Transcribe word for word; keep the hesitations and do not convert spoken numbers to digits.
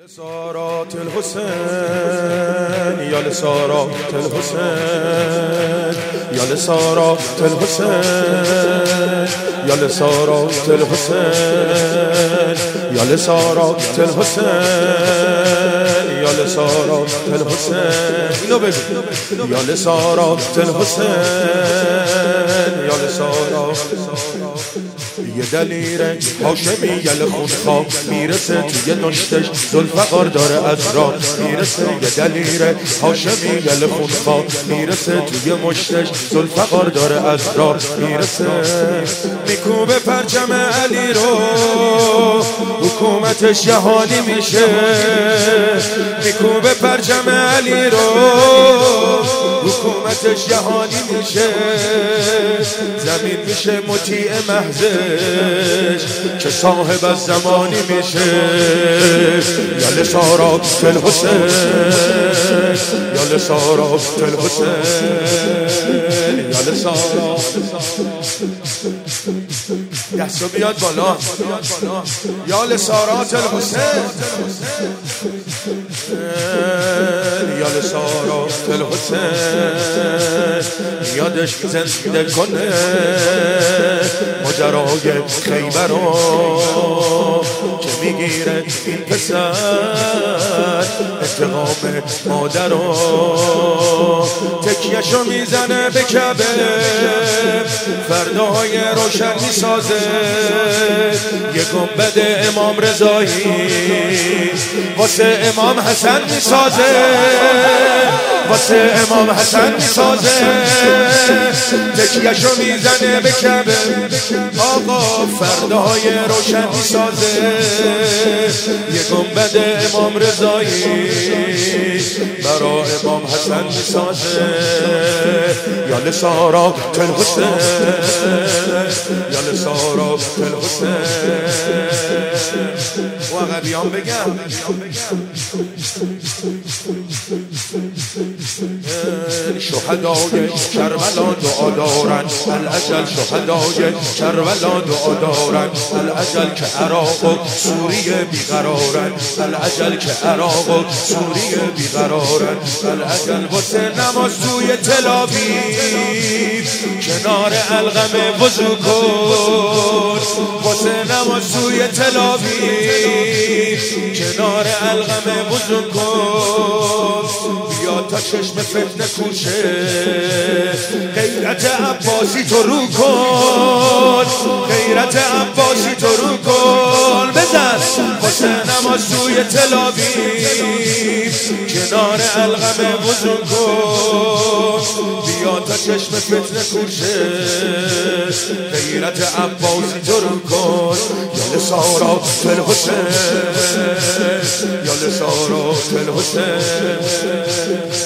لسارات الحسين يا لسارات الحسين يا لسارات الحسين يا لسارات الحسين يا لسارات الحسين يا لسارات الحسين يا لسارات الحسين يا لسارات یه دلیر هاشمی یل خونخواه میرسه توی نشتش ذوالفقار داره از راه میرسه یه دلیر هاشمی یل خونخواه میرسه توی مشتش ذوالفقار داره از راه میرسه میکوبه پرچم علی رو حکومتش جهانی میشه میکوبه پرچم علی رو حکومتش جهانی میشه زمین میشه مطیع محضش که صاحب از زمانی میشه یا لسارات الحسین یا لسارات الحسین یا لسارات دستو بیاد بالا یا لسارات الحسین یا لسارات الحسین یادش زنده کنه ماجرای خیبر رو که میگیره این پسر انتقام مادر رو تکیهشو میزنه به کعبه فردای روشن میسازه یه گنبد امام رضایی واسه امام حسن میسازه واسه امام حسن میسازه تکیهشو میزنه به کعبه آقا فردای روشن میسازه یه گنبد امام رضایی برا امام حسن میسازه یا لسارات الحسین یا لسارات الحسین و عقبیان بگم شهدای کربلا دعا دارن الاجل شهدای کربلا دعا دارن الاجل که عراق و سوریه بیقرارن الاجل که عراق و سوریه بیقرارن الاجل واسه نماز توی تل آویو کنار القم وضو کن واسه نماز توی تل آویو کنار القم وضو کن بیا تا چشم فتنه کوشه غیرت عباسی تو رو کن غیرت عباسی تو رو کن بزن واسه نماز توی تل آویو کنار القم وضو کن بیا تا چشم فتنه کوشه غیرت عباسی تو رو کن یا لسارات الحسین یا لسارات الحسین